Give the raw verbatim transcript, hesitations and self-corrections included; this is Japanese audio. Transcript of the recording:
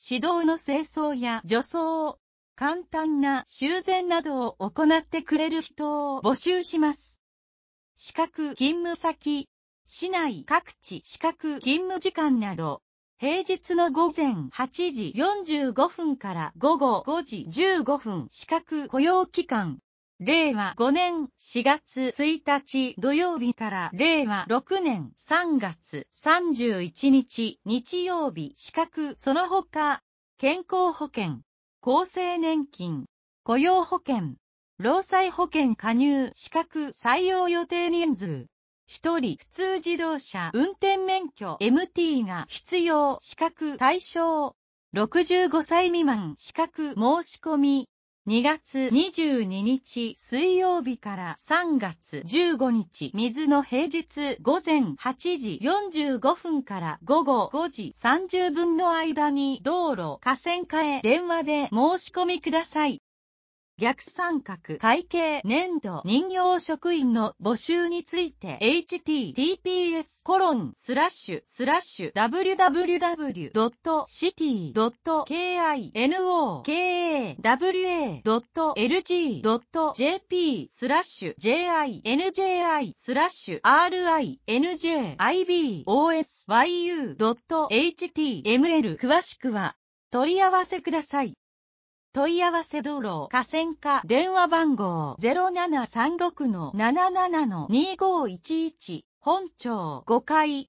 指導の清掃や除草、簡単な修繕などを行ってくれる人を募集します。資格勤務先、市内各地資格勤務時間など、平日のごぜんはちじよんじゅうごふんから午後ごじじゅうごふん資格雇用期間。れいわごねんしがつついたち土曜日かられいわろくねんさんがつさんじゅういちにち日曜日資格その他、健康保険、厚生年金、雇用保険、労災保険加入資格採用予定人数。ひとり普通自動車運転免許 エムティー が必要資格対象。ろくじゅうごさい未満資格申し込み。にがつにじゅうににち水曜日からさんがつじゅうごにち水の平日ごぜんはちじよんじゅうごふんから午後ごじさんじゅっぷんの間に道路河川課へ電話で申し込みください。逆三角会計年度任用職員の募集について エイチティーティーピーエスコロンスラッシュスラッシュダブリュダブリュダブリュドットシティドットケーアイエヌオーケーエーダブリュエードットエルジードットジェーピースラッシュジェーアイエヌジェーアイスラッシュアールアイエヌジェーアイビーオーエスワイユードットエイチティーエムエル 詳しくは問い合わせください。問い合わせ道路河川課電話番号 ゼロななさんろくのななななのにごいちいち 本庁ごかい